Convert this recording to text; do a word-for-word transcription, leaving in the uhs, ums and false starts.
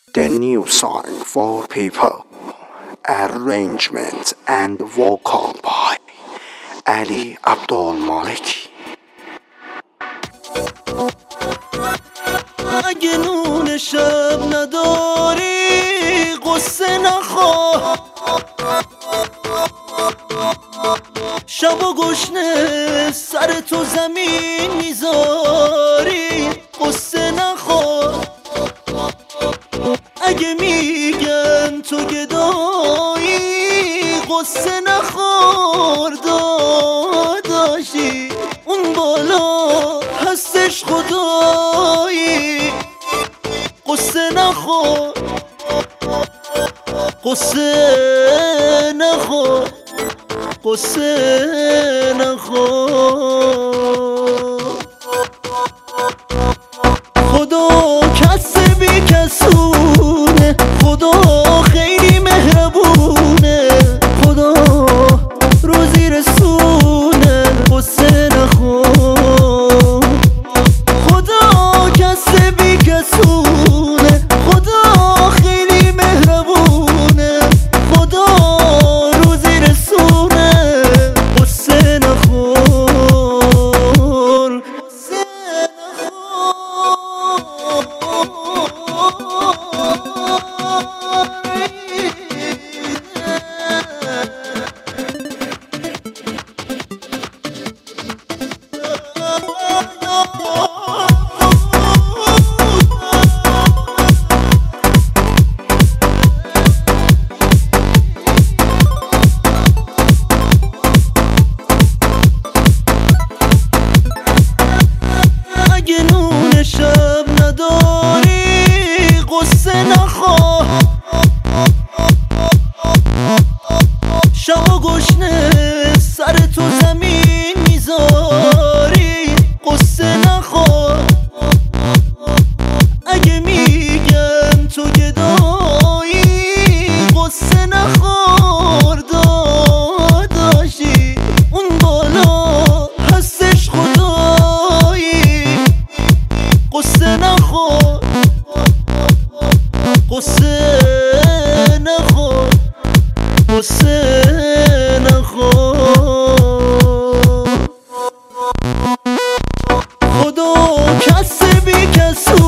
The new song for people. Arrangement and vocal by Ali Abdul Maliki. اگه نون شب نداری قصه نخور، شب و گشنه سر تو زمین میذاری قصه نخور. اگه میگن تو گدایی قصه نخور، داداشی اون بالا هستش خدایی قصه نخور، قصه نخور، قصه نخور. خدا کس بی کسونه، خدا خیلی مهربونه، خدا روزی رسونه قصه نخور. خدا کس بی کسونه، خدا خیلی مهربونه، خدا روزی رسونه قصه نخور، قصه اگه نون شب نداری قصه نخور، شب و گشنه سر تو زمین میذاری قصه نخور. اگه میگن تو گدایی قصه نخور، داداشی اون بالا هستش خدایی قصه نخور، قصه نخور، قصه نخور. خدا کس بی کس